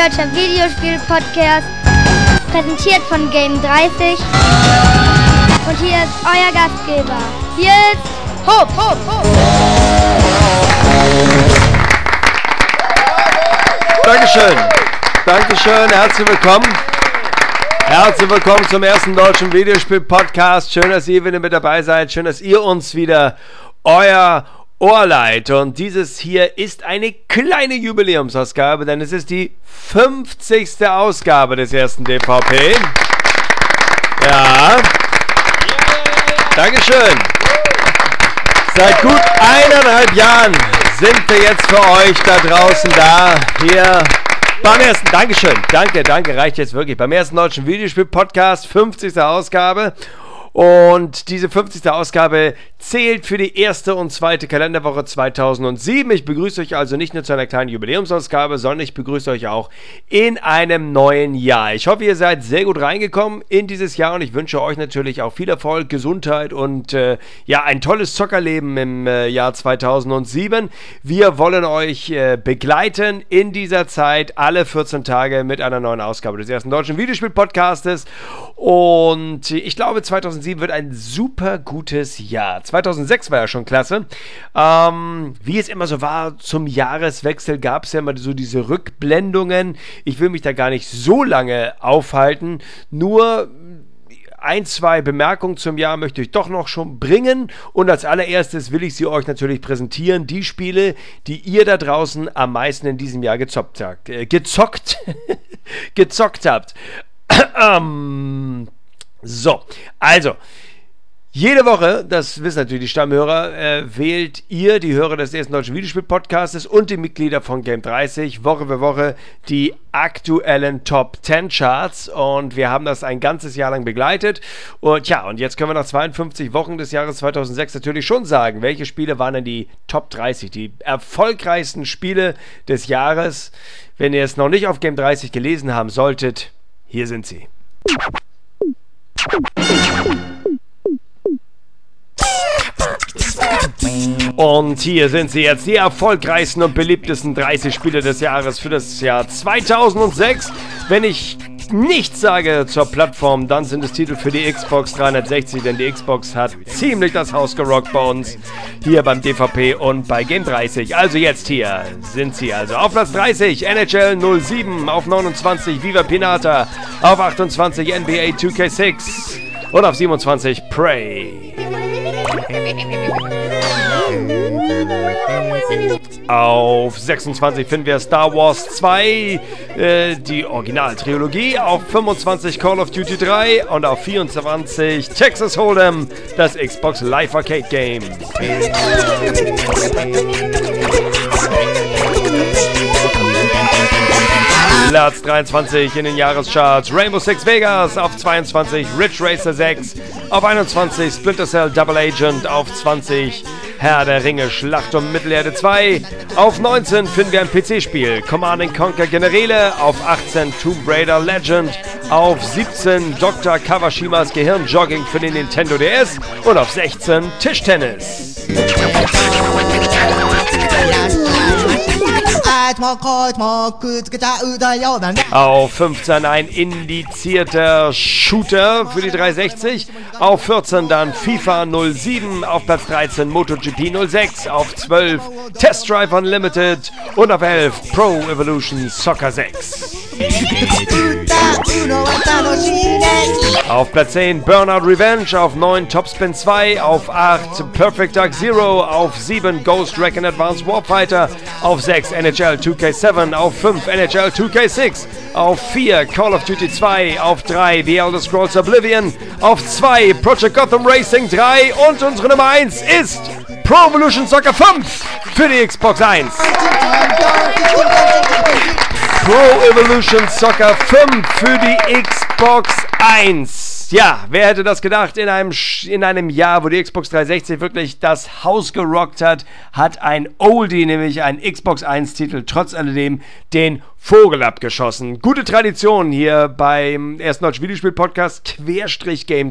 Deutscher Videospiel-Podcast, präsentiert von Game 30. Und hier ist euer Gastgeber. Hier ist Hop, Hop, Hop. Dankeschön. Dankeschön. Herzlich willkommen. Herzlich willkommen zum ersten Deutschen Videospiel-Podcast. Schön, dass ihr wieder mit dabei seid. Schön, dass ihr uns wieder euer Ohr leiht. Und dieses hier ist eine kleine Jubiläumsausgabe, denn es ist die 50. Ausgabe des ersten DVP. Ja. Dankeschön. Seit gut 1,5 Jahren sind wir jetzt für euch da draußen hier beim ersten, Dankeschön, danke, reicht jetzt wirklich, beim ersten Deutschen Videospiel-Podcast, 50. Ausgabe. Und diese 50. Ausgabe zählt für die erste und zweite Kalenderwoche 2007. Ich begrüße euch also nicht nur zu einer kleinen Jubiläumsausgabe, sondern ich begrüße euch auch in einem neuen Jahr. Ich hoffe, ihr seid sehr gut reingekommen in dieses Jahr und ich wünsche euch natürlich auch viel Erfolg, Gesundheit und ein tolles Zockerleben im Jahr 2007. Wir wollen euch begleiten in dieser Zeit alle 14 Tage mit einer neuen Ausgabe des ersten Deutschen Videospiel-Podcastes. Und ich glaube, 2007 wird ein super gutes Jahr. 2006 war ja schon klasse. Wie es immer so war, zum Jahreswechsel gab es ja immer so diese Rückblendungen. Ich will mich da gar nicht so lange aufhalten. Nur ein, zwei Bemerkungen zum Jahr möchte ich doch noch schon bringen. Und als allererstes will ich sie euch natürlich präsentieren. Die Spiele, die ihr da draußen am meisten in diesem Jahr gezockt habt. So, also, jede Woche, das wissen natürlich die Stammhörer, wählt ihr, die Hörer des ersten Deutschen Videospiel-Podcastes und die Mitglieder von Game 30, Woche für Woche die aktuellen Top 10 Charts und wir haben das ein ganzes Jahr lang begleitet und jetzt können wir nach 52 Wochen des Jahres 2006 natürlich schon sagen, welche Spiele waren denn die Top 30, die erfolgreichsten Spiele des Jahres. Wenn ihr es noch nicht auf Game 30 gelesen haben solltet, hier sind sie. Und hier sind sie jetzt, die erfolgreichsten und beliebtesten 30 Spiele des Jahres für das Jahr 2006. Wenn ich nichts sage zur Plattform, dann sind es Titel für die Xbox 360, denn die Xbox hat ziemlich das Haus gerockt bei uns, hier beim DVP und bei Game 30. Also jetzt hier sind sie also. Auf Platz 30 NHL 07, auf 29 Viva Pinata, auf 28 NBA 2K6 und auf 27 Prey. Auf 26 finden wir Star Wars 2, die Originaltrilogie. Auf 25 Call of Duty 3 und auf 24 Texas Hold'em, das Xbox Live Arcade Game. Platz 23 in den Jahrescharts Rainbow Six Vegas, auf 22 Ridge Racer 6, auf 21 Splinter Cell Double Agent, auf 20 Herr der Ringe Schlacht um Mittelerde 2, auf 19 finden wir ein PC-Spiel Command & Conquer Generäle, auf 18 Tomb Raider Legend, auf 17 Dr. Kawashimas Gehirnjogging für den Nintendo DS und auf 16 Tischtennis. Auf 15 ein indizierter Shooter für die 360, auf 14 dann FIFA 07, auf Platz 13 MotoGP 06, auf 12 Test Drive Unlimited und auf 11 Pro Evolution Soccer 6. Auf Platz 10 Burnout Revenge, auf 9 Topspin 2, auf 8 Perfect Dark Zero, auf 7 Ghost Recon Advanced Warfighter, auf 6 NHL 2K7, auf 5 NHL 2K6, auf 4 Call of Duty 2, auf 3 The Elder Scrolls Oblivion, auf 2 Project Gotham Racing 3 und unsere Nummer 1 ist Pro Evolution Soccer 5 für die Xbox 1. Pro Evolution Soccer 5 für die Xbox 1. jetzt. Ja, wer hätte das gedacht? In einem Jahr, wo die Xbox 360 wirklich das Haus gerockt hat ein Oldie, nämlich ein Xbox 1-Titel, trotz alledem den Vogel abgeschossen. Gute Tradition hier beim ersten Deutschen Videospiel-Podcast, Game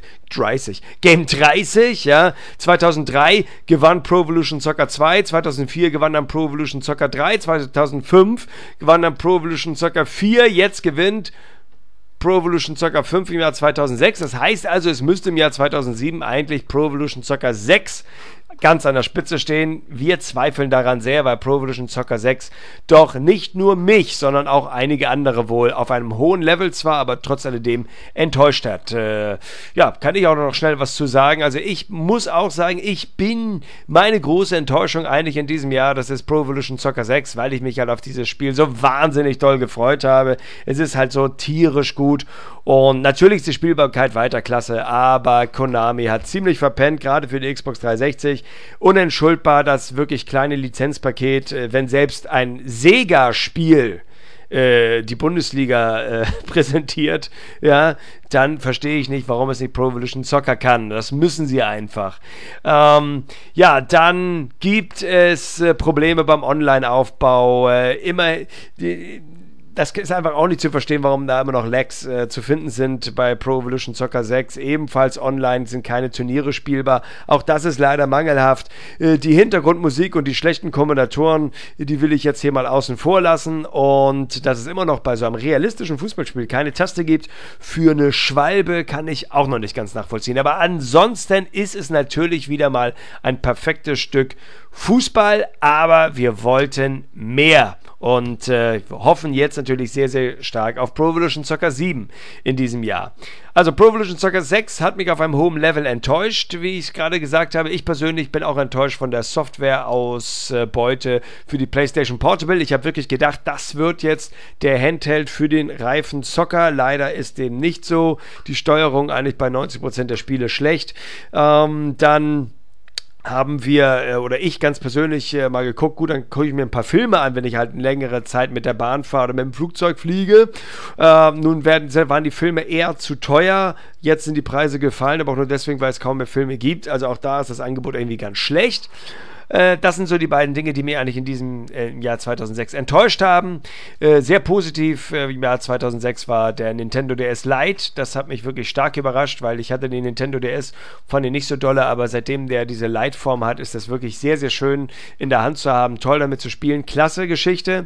30, ja. 2003 gewann Pro Evolution Soccer 2, 2004 gewann dann Pro Evolution Soccer 3, 2005 gewann dann Pro Evolution Soccer 4, jetzt gewinnt Pro Evolution Soccer 5 im Jahr 2006. Das heißt also, es müsste im Jahr 2007 eigentlich Pro Evolution Soccer 6 ganz an der Spitze stehen. Wir zweifeln daran sehr, weil Pro Evolution Soccer 6 doch nicht nur mich, sondern auch einige andere wohl auf einem hohen Level zwar, aber trotz alledem enttäuscht hat. Ja, kann ich auch noch schnell was zu sagen. Also ich muss auch sagen, meine große Enttäuschung eigentlich in diesem Jahr, das ist Pro Evolution Soccer 6, weil ich mich halt auf dieses Spiel so wahnsinnig doll gefreut habe. Es ist halt so tierisch gut und natürlich ist die Spielbarkeit weiter klasse, aber Konami hat ziemlich verpennt, gerade für die Xbox 360. Unentschuldbar das wirklich kleine Lizenzpaket, wenn selbst ein Sega-Spiel die Bundesliga präsentiert, ja, dann verstehe ich nicht, warum es nicht Pro Evolution Soccer kann. Das müssen sie einfach. Ja, dann gibt es Probleme beim Online-Aufbau. Das ist einfach auch nicht zu verstehen, warum da immer noch Lags zu finden sind bei Pro Evolution Soccer 6. Ebenfalls online sind keine Turniere spielbar. Auch das ist leider mangelhaft. Die Hintergrundmusik und die schlechten Kombinatoren, die will ich jetzt hier mal außen vor lassen. Und dass es immer noch bei so einem realistischen Fußballspiel keine Taste gibt für eine Schwalbe, kann ich auch noch nicht ganz nachvollziehen. Aber ansonsten ist es natürlich wieder mal ein perfektes Stück Fußball, aber wir wollten mehr. Und hoffen jetzt natürlich sehr, sehr stark auf Pro Evolution Soccer 7 in diesem Jahr. Also Pro Evolution Soccer 6 hat mich auf einem hohen Level enttäuscht, wie ich gerade gesagt habe. Ich persönlich bin auch enttäuscht von der Software-Ausbeute für die PlayStation Portable. Ich habe wirklich gedacht, das wird jetzt der Handheld für den reifen Zocker. Leider ist dem nicht so. Die Steuerung eigentlich bei 90% der Spiele schlecht. Dann haben wir, oder ich ganz persönlich mal geguckt, gut, dann gucke ich mir ein paar Filme an, wenn ich halt eine längere Zeit mit der Bahn fahre oder mit dem Flugzeug fliege. Nun waren die Filme eher zu teuer, jetzt sind die Preise gefallen, aber auch nur deswegen, weil es kaum mehr Filme gibt. Also auch da ist das Angebot irgendwie ganz schlecht. Das sind so die beiden Dinge, die mir eigentlich in diesem Jahr 2006 enttäuscht haben. Sehr positiv im Jahr 2006 war der Nintendo DS Lite. Das hat mich wirklich stark überrascht, weil ich hatte den Nintendo DS, fand ihn nicht so dolle, aber seitdem der diese Lite-Form hat, ist das wirklich sehr, sehr schön in der Hand zu haben, toll damit zu spielen. Klasse Geschichte.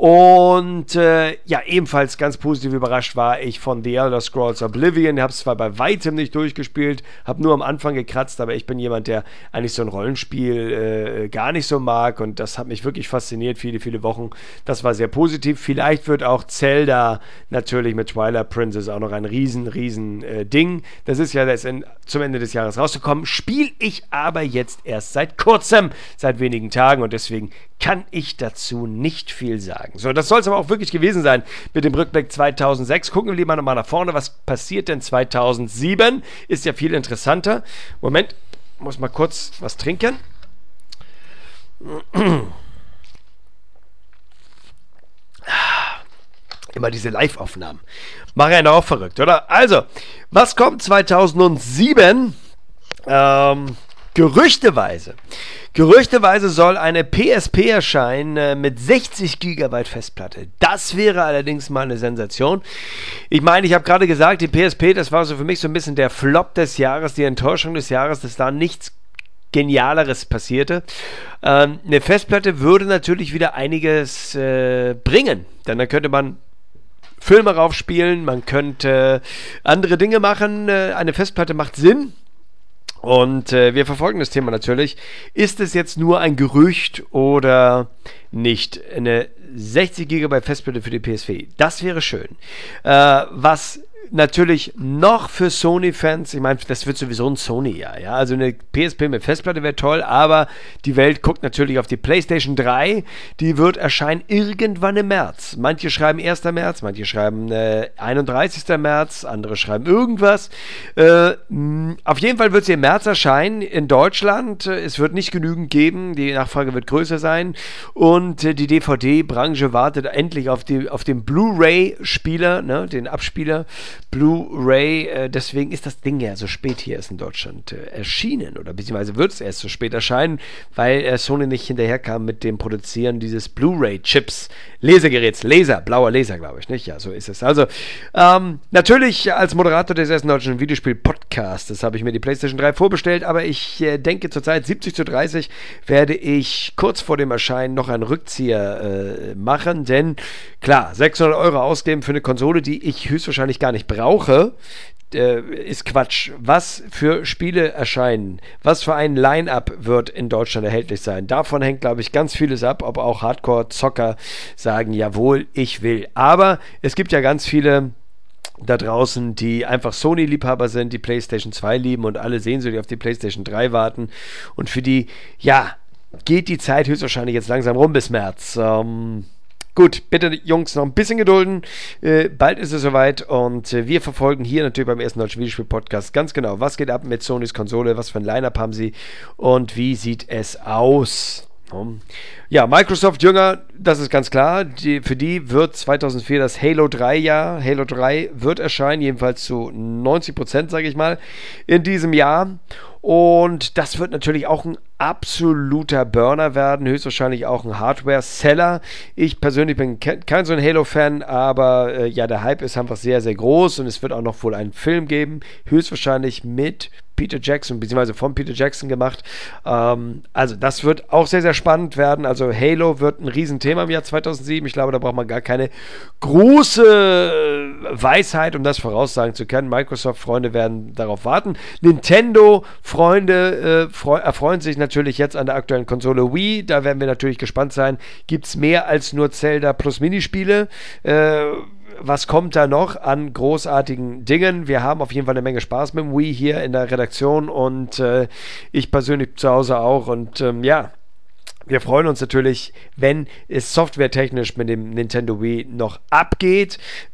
Und ja, ebenfalls ganz positiv überrascht war ich von The Elder Scrolls Oblivion. Habe es zwar bei weitem nicht durchgespielt, habe nur am Anfang gekratzt, aber ich bin jemand, der eigentlich so ein Rollenspiel gar nicht so mag und das hat mich wirklich fasziniert, viele, viele Wochen. Das war sehr positiv. Vielleicht wird auch Zelda natürlich mit Twilight Princess auch noch ein riesen Ding. Das ist ja zum Ende des Jahres rausgekommen. Spiele ich aber jetzt erst seit kurzem, seit wenigen Tagen und deswegen kann ich dazu nicht viel sagen. So, das soll es aber auch wirklich gewesen sein mit dem Rückblick 2006. Gucken wir lieber nochmal nach vorne. Was passiert denn 2007? Ist ja viel interessanter. Moment, muss mal kurz was trinken. Immer diese Live-Aufnahmen. Machen einen auch verrückt, oder? Also, was kommt 2007? Gerüchteweise soll eine PSP erscheinen mit 60 GB Festplatte. Das wäre allerdings mal eine Sensation. Ich meine, ich habe gerade gesagt, die PSP, das war so für mich so ein bisschen der Flop des Jahres, die Enttäuschung des Jahres, dass da nichts Genialeres passierte. Eine Festplatte würde natürlich wieder einiges bringen, denn dann könnte man Filme raufspielen, man könnte andere Dinge machen. Eine Festplatte macht Sinn. Und wir verfolgen das Thema natürlich. Ist es jetzt nur ein Gerücht oder nicht? Eine 60 GB Festplatte für die PSP, das wäre schön. Was natürlich noch für Sony-Fans, ich meine, das wird sowieso ein Sony-Jahr, ja, also eine PSP mit Festplatte wäre toll, aber die Welt guckt natürlich auf die PlayStation 3, die wird erscheinen irgendwann im März. Manche schreiben 1. März, manche schreiben 31. März, andere schreiben irgendwas. Auf jeden Fall wird sie im März erscheinen in Deutschland. Es wird nicht genügend geben, die Nachfrage wird größer sein und die DVD-Branche wartet endlich auf den Blu-ray-Spieler, ne, den Abspieler, Blu-ray. Deswegen ist das Ding ja so spät hier erst in Deutschland erschienen. Oder beziehungsweise wird es erst so spät erscheinen, weil Sony nicht hinterherkam mit dem Produzieren dieses Blu-ray-Chips. Lesegeräts, blauer Laser, glaube ich, nicht? Ja, so ist es. Also, natürlich als Moderator des ersten deutschen Videospiel-Podcasts habe ich mir die PlayStation 3 vorbestellt, aber ich denke zurzeit 70:30 werde ich kurz vor dem Erscheinen noch einen Rückzieher machen, denn klar, 600 Euro ausgeben für eine Konsole, die ich höchstwahrscheinlich gar nicht brauche, ist Quatsch. Was für Spiele erscheinen, was für ein Line-Up wird in Deutschland erhältlich sein. Davon hängt, glaube ich, ganz vieles ab, ob auch Hardcore-Zocker sagen, jawohl, ich will. Aber es gibt ja ganz viele da draußen, die einfach Sony-Liebhaber sind, die PlayStation 2 lieben und alle sehnsüchtig auf die PlayStation 3 warten. Und für die, ja, geht die Zeit höchstwahrscheinlich jetzt langsam rum bis März. Gut, bitte Jungs, noch ein bisschen gedulden. Bald ist es soweit und wir verfolgen hier natürlich beim ersten deutschen Videospiel-Podcast ganz genau, was geht ab mit Sonys Konsole, was für ein Line-Up haben sie und wie sieht es aus. Ja, Microsoft Jünger, das ist ganz klar. Für die wird 2004 das Halo 3 Jahr. Halo 3 wird erscheinen, jedenfalls zu 90%, sage ich mal, in diesem Jahr. Und das wird natürlich auch ein absoluter Burner werden, höchstwahrscheinlich auch ein Hardware-Seller. Ich persönlich bin kein so ein Halo-Fan, aber ja, der Hype ist einfach sehr, sehr groß und es wird auch noch wohl einen Film geben, höchstwahrscheinlich mit Peter Jackson, beziehungsweise von Peter Jackson gemacht. Also das wird auch sehr, sehr spannend werden. Also Halo wird ein Riesenthema im Jahr 2007. Ich glaube, da braucht man gar keine große Weisheit, um das voraussagen zu können. Microsoft-Freunde werden darauf warten. Nintendo-Freunde erfreuen sich natürlich jetzt an der aktuellen Konsole Wii. Da werden wir natürlich gespannt sein. Gibt es mehr als nur Zelda plus Minispiele? Was kommt da noch an großartigen Dingen? Wir haben auf jeden Fall eine Menge Spaß mit dem Wii hier in der Redaktion und ich persönlich zu Hause auch und ja, wir freuen uns natürlich, wenn es softwaretechnisch mit dem Nintendo Wii noch abgeht.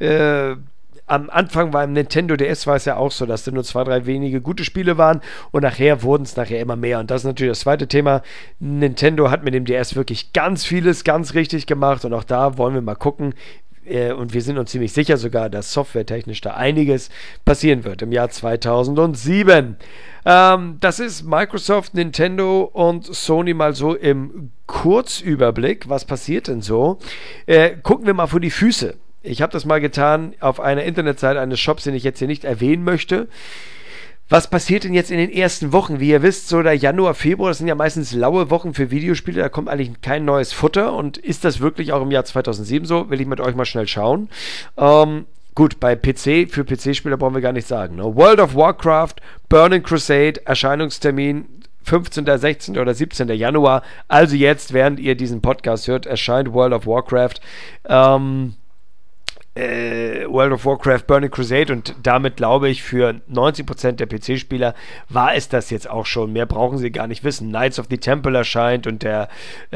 Am Anfang beim Nintendo DS war es ja auch so, dass da nur 2, 3 wenige gute Spiele waren und nachher wurden es immer mehr. Und das ist natürlich das zweite Thema. Nintendo hat mit dem DS wirklich ganz vieles ganz richtig gemacht und auch da wollen wir mal gucken, und wir sind uns ziemlich sicher sogar, dass softwaretechnisch da einiges passieren wird im Jahr 2007. Das ist Microsoft, Nintendo und Sony mal so im Kurzüberblick. Was passiert denn so? Gucken wir mal vor die Füße. Ich habe das mal getan auf einer Internetseite eines Shops, den ich jetzt hier nicht erwähnen möchte. Was passiert denn jetzt in den ersten Wochen? Wie ihr wisst, so der Januar, Februar, das sind ja meistens laue Wochen für Videospiele, da kommt eigentlich kein neues Futter. Und ist das wirklich auch im Jahr 2007 so? Will ich mit euch mal schnell schauen. Gut, bei PC, für PC-Spieler brauchen wir gar nicht sagen. Ne? World of Warcraft, Burning Crusade, Erscheinungstermin 15., 16. oder 17. Januar. Also jetzt, während ihr diesen Podcast hört, erscheint World of Warcraft. World of Warcraft Burning Crusade und damit glaube ich für 90% der PC-Spieler war es das jetzt auch schon. Mehr brauchen sie gar nicht wissen. Knights of the Temple erscheint und der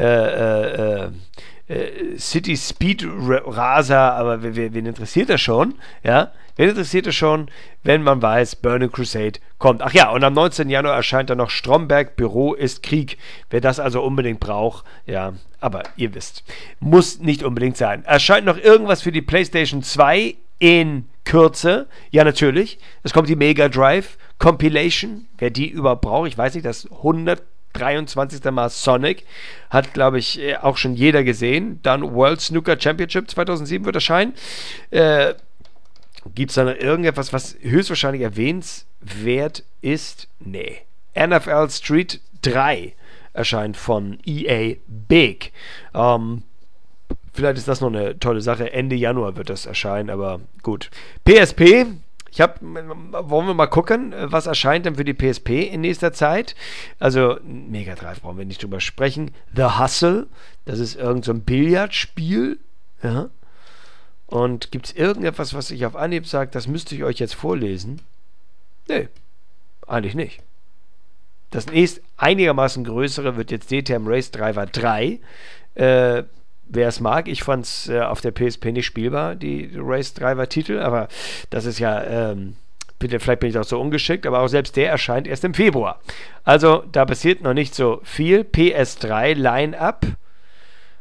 City Speed Racer, aber wen interessiert das schon? Ja, wen interessiert es schon, wenn man weiß, Burning Crusade kommt? Ach ja, und am 19. Januar erscheint dann noch Stromberg, Büro ist Krieg. Wer das also unbedingt braucht, ja, aber ihr wisst, muss nicht unbedingt sein. Erscheint noch irgendwas für die PlayStation 2 in Kürze? Ja, natürlich. Es kommt die Mega Drive Compilation. Wer die überhaupt braucht, ich weiß nicht, das 123. Mal Sonic. Hat, glaube ich, auch schon jeder gesehen. Dann World Snooker Championship 2007 wird erscheinen. Gibt es da noch irgendetwas, was höchstwahrscheinlich erwähnenswert ist? Nee. NFL Street 3 erscheint von EA Big. Vielleicht ist das noch eine tolle Sache. Ende Januar wird das erscheinen, aber gut. PSP. Wollen wir mal gucken, was erscheint denn für die PSP in nächster Zeit? Also, Mega Drive brauchen wir nicht drüber sprechen. The Hustle, das ist irgend so ein Billardspiel. Ja. Und gibt es irgendetwas, was ich auf Anhieb sage, das müsste ich euch jetzt vorlesen? Nee, eigentlich nicht. Das nächst einigermaßen größere wird jetzt DTM Race Driver 3. Wer es mag, ich fand es auf der PSP nicht spielbar, die Race Driver Titel, aber das ist ja, bitte, vielleicht bin ich auch so ungeschickt, aber auch selbst der erscheint erst im Februar. Also da passiert noch nicht so viel. PS3 Line-Up,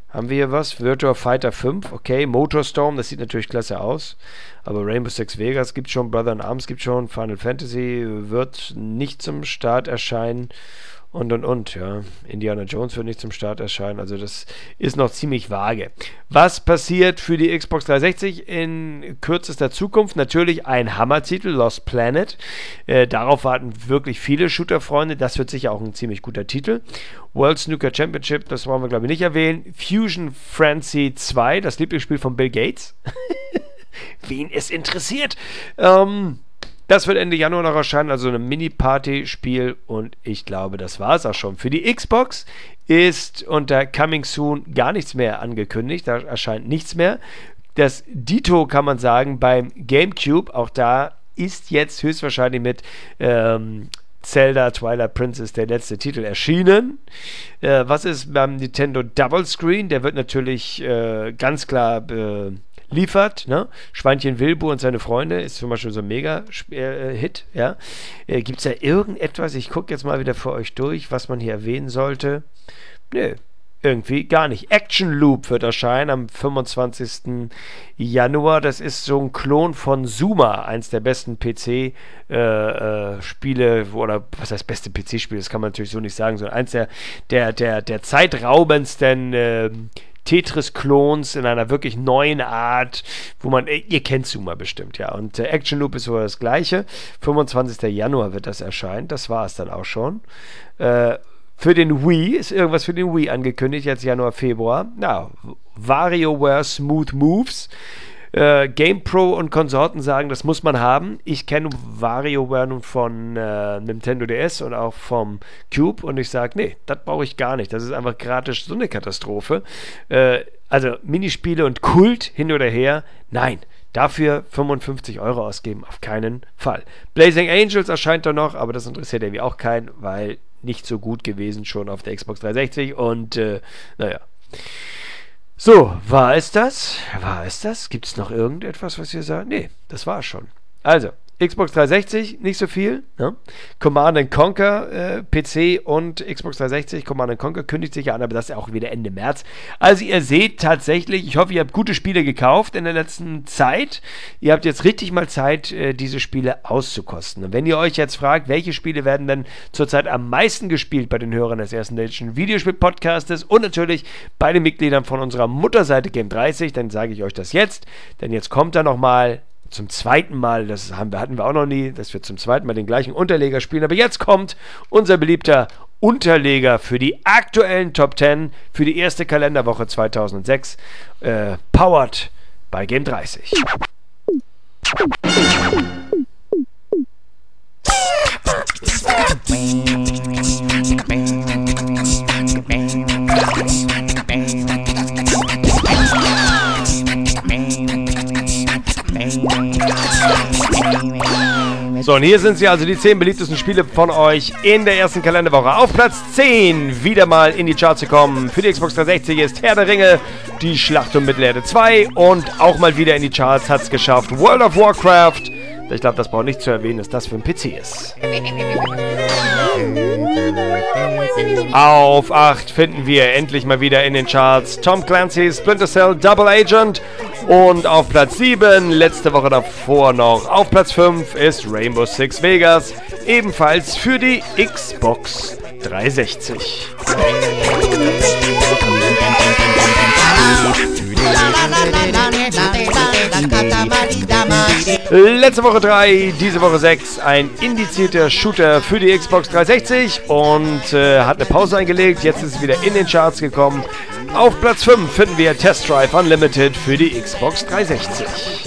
Haben wir hier was? Virtua Fighter 5, okay. Motorstorm, das sieht natürlich klasse aus. Aber Rainbow Six Vegas gibt schon, Brother in Arms gibt schon, Final Fantasy wird nicht zum Start erscheinen. Und, ja. Indiana Jones wird nicht zum Start erscheinen, also das ist noch ziemlich vage. Was passiert für die Xbox 360 in kürzester Zukunft? Natürlich ein Hammertitel, Lost Planet. Darauf warten wirklich viele Shooter-Freunde, das wird sicher auch ein ziemlich guter Titel. World Snooker Championship, das wollen wir glaube ich nicht erwähnen. Fusion Frenzy 2, das Lieblingsspiel von Bill Gates. Wen es interessiert. Das wird Ende Januar noch erscheinen, also ein Mini-Party-Spiel und ich glaube, das war es auch schon. Für die Xbox ist unter Coming Soon gar nichts mehr angekündigt, da erscheint nichts mehr. Das Dito kann man sagen beim GameCube, auch da ist jetzt höchstwahrscheinlich mit Zelda Twilight Princess der letzte Titel erschienen. Was ist beim Nintendo Double Screen? Der wird natürlich ganz klar liefert, ne? Schweinchen Wilbur und seine Freunde ist zum Beispiel so ein Mega-Hit, ja. Gibt es da irgendetwas, ich gucke jetzt mal wieder für euch durch, was man hier erwähnen sollte? Nö, irgendwie gar nicht. Action Loop wird erscheinen am 25. Januar. Das ist so ein Klon von Zuma, eins der besten PC-Spiele, oder was heißt beste PC-Spiele, das kann man natürlich so nicht sagen, sondern eins der zeitraubendsten Tetris-Klons in einer wirklich neuen Art, wo man, ihr kennt Zuma bestimmt, ja, und Action Loop ist so das gleiche. 25. Januar wird das erscheinen, das war es dann auch schon. Für den Wii ist irgendwas für den Wii angekündigt, jetzt Januar, Februar. Na, WarioWare Smooth Moves. GamePro und Konsorten sagen, das muss man haben. Ich kenne WarioWare nun von Nintendo DS und auch vom Cube und ich sage, nee, das brauche ich gar nicht. Das ist einfach gratis so eine Katastrophe. Also Minispiele und Kult hin oder her, nein. Dafür 55 € ausgeben, auf keinen Fall. Blazing Angels erscheint da noch, aber das interessiert irgendwie auch keinen, weil nicht so gut gewesen schon auf der Xbox 360 und naja. So, war es das? War es das? Gibt es noch irgendetwas, was ihr sagt? Nee, das war es schon. Also, Xbox 360, nicht so viel. Ne? Command & Conquer, PC und Xbox 360, Command & Conquer kündigt sich ja an, aber das ist ja auch wieder Ende März. Also ihr seht tatsächlich, ich hoffe, ihr habt gute Spiele gekauft in der letzten Zeit. Ihr habt jetzt richtig mal Zeit, diese Spiele auszukosten. Und wenn ihr euch jetzt fragt, welche Spiele werden denn zurzeit am meisten gespielt bei den Hörern des ersten deutschen Videospiel-Podcastes und natürlich bei den Mitgliedern von unserer Mutterseite Game30, dann sage ich euch das jetzt, denn jetzt kommt da nochmal zum zweiten Mal, das hatten wir auch noch nie, dass wir zum zweiten Mal den gleichen Unterleger spielen. Aber jetzt kommt unser beliebter Unterleger für die aktuellen Top 10 für die erste Kalenderwoche 2006, powered bei Game30. So, und hier sind sie also, die 10 beliebtesten Spiele von euch in der ersten Kalenderwoche. Auf Platz 10 wieder mal in die Charts gekommen. Für die Xbox 360 ist Herr der Ringe, die Schlacht um Mittelerde 2 und auch mal wieder in die Charts hat es geschafft World of Warcraft. Ich glaube, das braucht nicht zu erwähnen, dass das für ein PC ist. Auf 8 finden wir endlich mal wieder in den Charts Tom Clancy's Splinter Cell Double Agent. Und auf Platz 7, letzte Woche davor noch, auf Platz 5 ist Rainbow Six Vegas, ebenfalls für die Xbox 360. Letzte Woche 3, diese Woche 6, ein indizierter Shooter für die Xbox 360 und hat eine Pause eingelegt, jetzt ist es wieder in den Charts gekommen. Auf Platz 5 finden wir Test Drive Unlimited für die Xbox 360.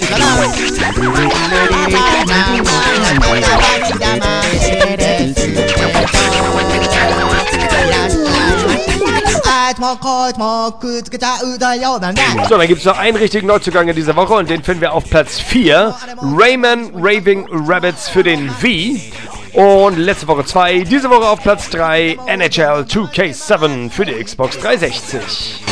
So, dann gibt es noch einen richtigen Neuzugang in dieser Woche und den finden wir auf Platz 4. Rayman Raving Rabbids für den Wii. Und letzte Woche 2, diese Woche auf Platz 3, NHL 2K7 für die Xbox 360.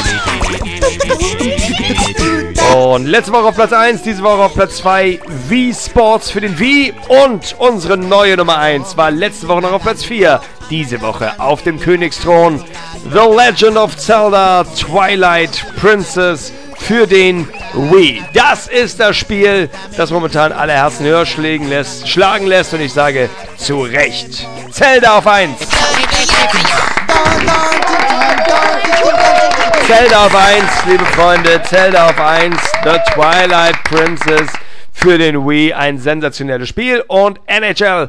Und letzte Woche auf Platz 1, diese Woche auf Platz 2, Wii Sports für den Wii. Und unsere neue Nummer 1 war letzte Woche noch auf Platz 4, diese Woche auf dem Königsthron. The Legend of Zelda Twilight Princess für den Wii. Das ist das Spiel, das momentan alle Herzen höher schlagen lässt und ich sage zu Recht. Zelda auf 1. Zelda auf 1, liebe Freunde, Zelda auf 1, The Twilight Princess für den Wii, ein sensationelles Spiel und NHL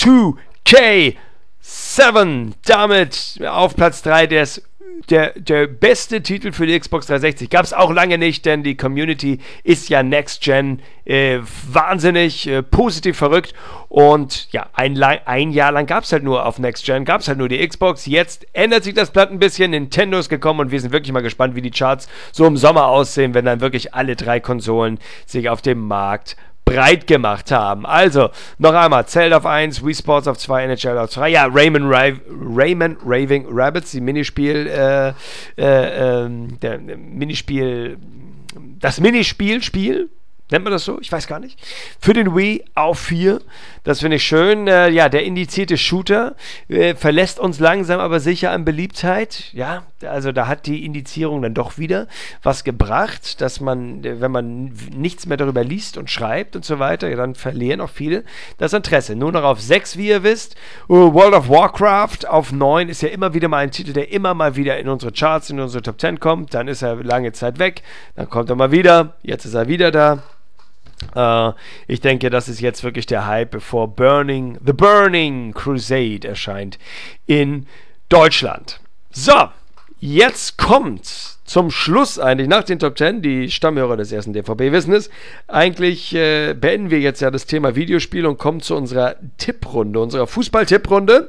2K7 damit auf Platz 3 der beste Titel für die Xbox 360. Gab es auch lange nicht, denn die Community ist ja Next Gen wahnsinnig positiv verrückt und ja, ein Jahr lang gab es halt nur auf Next Gen, gab es halt nur die Xbox. Jetzt ändert sich das Blatt ein bisschen, Nintendo ist gekommen und wir sind wirklich mal gespannt, wie die Charts so im Sommer aussehen, wenn dann wirklich alle 3 Konsolen sich auf dem Markt breit gemacht haben. Also, noch einmal, Zelda auf 1, Wii Sports auf 2, NHL auf 2, ja, Rayman Raving Rabbids, das Minispiel, nennt man das so? Ich weiß gar nicht. Für den Wii auf 4. Das finde ich schön. Ja, der indizierte Shooter verlässt uns langsam aber sicher an Beliebtheit. Ja, also da hat die Indizierung dann doch wieder was gebracht, dass man, wenn man nichts mehr darüber liest und schreibt und so weiter, ja, dann verlieren auch viele das Interesse. Nur noch auf 6, wie ihr wisst. World of Warcraft auf 9 ist ja immer wieder mal ein Titel, der immer mal wieder in unsere Charts, in unsere Top 10 kommt. Dann ist er lange Zeit weg. Dann kommt er mal wieder. Jetzt ist er wieder da. Ich denke, das ist jetzt wirklich der Hype, bevor The Burning Crusade erscheint in Deutschland. So, jetzt kommt zum Schluss eigentlich, nach den Top 10, die Stammhörer des ersten DVB wissen es, eigentlich beenden wir jetzt ja das Thema Videospiel und kommen zu unserer Tipprunde, unserer Fußball-Tipprunde.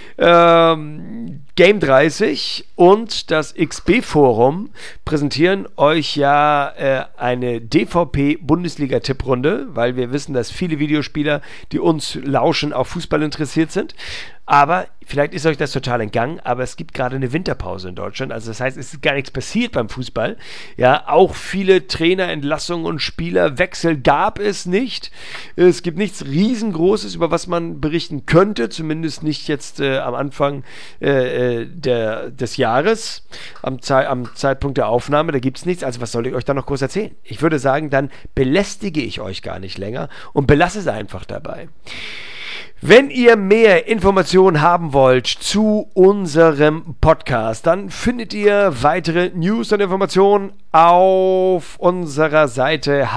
Game 30 und das XB-Forum präsentieren euch ja eine DVP-Bundesliga-Tipprunde, weil wir wissen, dass viele Videospieler, die uns lauschen, auf Fußball interessiert sind. Aber vielleicht ist euch das total entgangen, aber es gibt gerade eine Winterpause in Deutschland. Also das heißt, es ist gar nichts passiert beim Fußball. Ja, auch viele Trainerentlassungen und Spielerwechsel gab es nicht. Es gibt nichts Riesengroßes, über was man berichten könnte, zumindest nicht jetzt am Anfang des Jahres, am Zeitpunkt der Aufnahme. Da gibt es nichts. Also was soll ich euch da noch groß erzählen? Ich würde sagen, dann belästige ich euch gar nicht länger und belasse es einfach dabei. Wenn ihr mehr Informationen haben wollt zu unserem Podcast, dann findet ihr weitere News und Informationen auf unserer Seite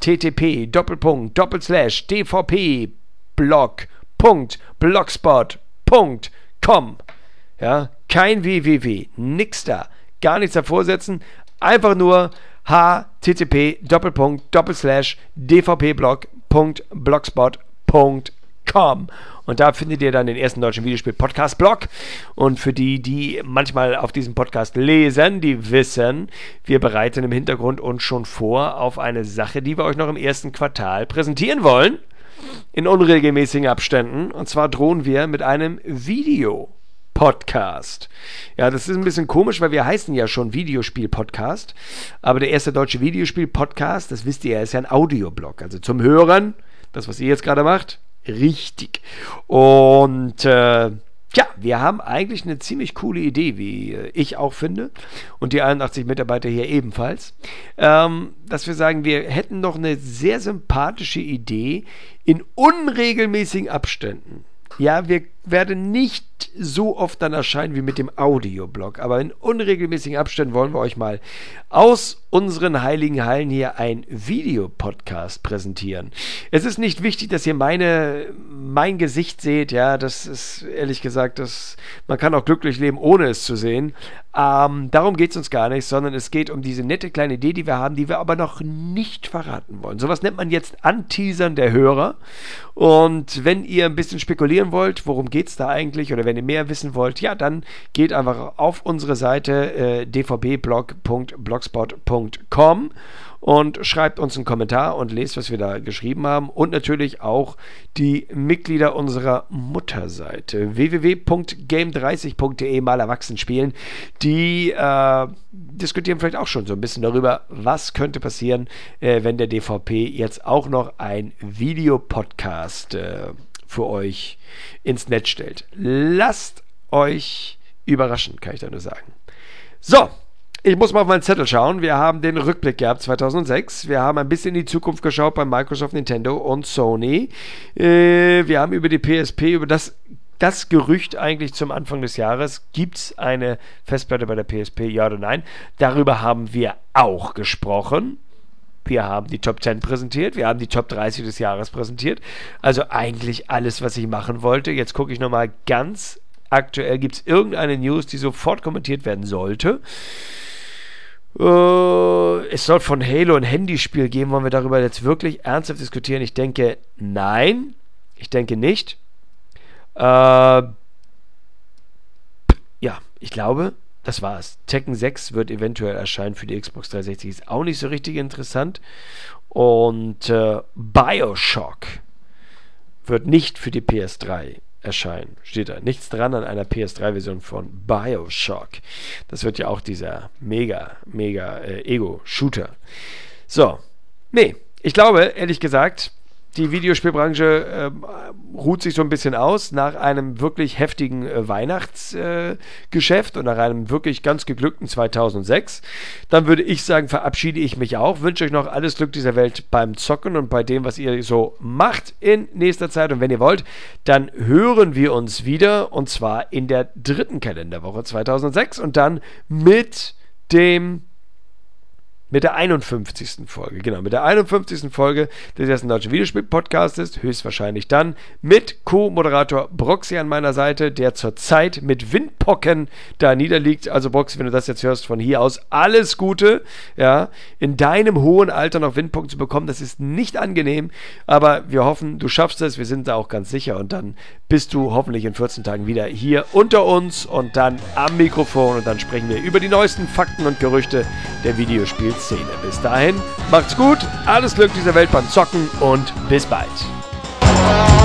http://dvpblog.blogspot.com. Ja, kein www, nix da, gar nichts davor setzen, einfach nur http://dvpblog.blogspot.com. Und da findet ihr dann den ersten deutschen Videospiel-Podcast-Blog. Und für die manchmal auf diesem Podcast lesen, die wissen, wir bereiten im Hintergrund uns schon vor auf eine Sache, die wir euch noch im ersten Quartal präsentieren wollen. In unregelmäßigen Abständen. Und zwar drohen wir mit einem Video-Podcast. Ja, das ist ein bisschen komisch, weil wir heißen ja schon Videospiel-Podcast. Aber der erste deutsche Videospiel-Podcast, das wisst ihr ja, ist ja ein Audioblog. Also zum Hören, das, was ihr jetzt gerade macht, richtig. Und wir haben eigentlich eine ziemlich coole Idee, wie ich auch finde, und die 81 Mitarbeiter hier ebenfalls, dass wir sagen, wir hätten noch eine sehr sympathische Idee in unregelmäßigen Abständen. Ja, wir werden nicht so oft dann erscheinen wie mit dem Audioblog, aber in unregelmäßigen Abständen wollen wir euch mal aus unseren heiligen Hallen hier ein Videopodcast präsentieren. Es ist nicht wichtig, dass ihr mein Gesicht seht, ja, das ist ehrlich gesagt, man kann auch glücklich leben, ohne es zu sehen. Darum geht es uns gar nicht, sondern es geht um diese nette kleine Idee, die wir haben, die wir aber noch nicht verraten wollen. Sowas nennt man jetzt Anteasern der Hörer. Und wenn ihr ein bisschen spekulieren wollt, worum geht es da eigentlich, oder wenn ihr mehr wissen wollt, ja, dann geht einfach auf unsere Seite dvbblog.blogspot.com und schreibt uns einen Kommentar und lest, was wir da geschrieben haben, und natürlich auch die Mitglieder unserer Mutterseite www.game30.de mal erwachsen spielen, die diskutieren vielleicht auch schon so ein bisschen darüber, was könnte passieren, wenn der DVP jetzt auch noch ein Videopodcast für euch ins Netz stellt. Lasst euch überraschend, kann ich da nur sagen. So, ich muss mal auf meinen Zettel schauen. Wir haben den Rückblick gehabt 2006. Wir haben ein bisschen in die Zukunft geschaut bei Microsoft, Nintendo und Sony. Wir haben über die PSP, über das Gerücht eigentlich zum Anfang des Jahres, gibt es eine Festplatte bei der PSP, ja oder nein? Darüber haben wir auch gesprochen. Wir haben die Top 10 präsentiert, wir haben die Top 30 des Jahres präsentiert. Also eigentlich alles, was ich machen wollte. Jetzt gucke ich nochmal ganz aktuell, gibt es irgendeine News, die sofort kommentiert werden sollte. Es soll von Halo ein Handyspiel geben. Wollen wir darüber jetzt wirklich ernsthaft diskutieren? Ich denke, nein. Ich denke nicht. Ja, ich glaube, das war's. Tekken 6 wird eventuell erscheinen für die Xbox 360. Ist auch nicht so richtig interessant. Und BioShock wird nicht für die PS3 erscheinen. Steht da. Nichts dran an einer PS3-Version von BioShock. Das wird ja auch dieser mega Ego-Shooter. So. Nee, ich glaube, ehrlich gesagt, die Videospielbranche ruht sich so ein bisschen aus nach einem wirklich heftigen Weihnachtsgeschäft und nach einem wirklich ganz geglückten 2006. Dann würde ich sagen, verabschiede ich mich auch. Wünsche euch noch alles Glück dieser Welt beim Zocken und bei dem, was ihr so macht in nächster Zeit. Und wenn ihr wollt, dann hören wir uns wieder, und zwar in der 3. Kalenderwoche 2006 und dann mit der 51. Folge, genau, mit der 51. Folge des ersten deutschen Videospiel-Podcastes, höchstwahrscheinlich dann mit Co-Moderator Broxy an meiner Seite, der zurzeit mit Windpocken da niederliegt. Also Broxy, wenn du das jetzt hörst, von hier aus alles Gute, ja, in deinem hohen Alter noch Windpocken zu bekommen, das ist nicht angenehm, aber wir hoffen, du schaffst es, wir sind da auch ganz sicher, und dann bist du hoffentlich in 14 Tagen wieder hier unter uns und dann am Mikrofon, und dann sprechen wir über die neuesten Fakten und Gerüchte der Videospielszene. Bis dahin, macht's gut, alles Glück dieser Welt beim Zocken und bis bald.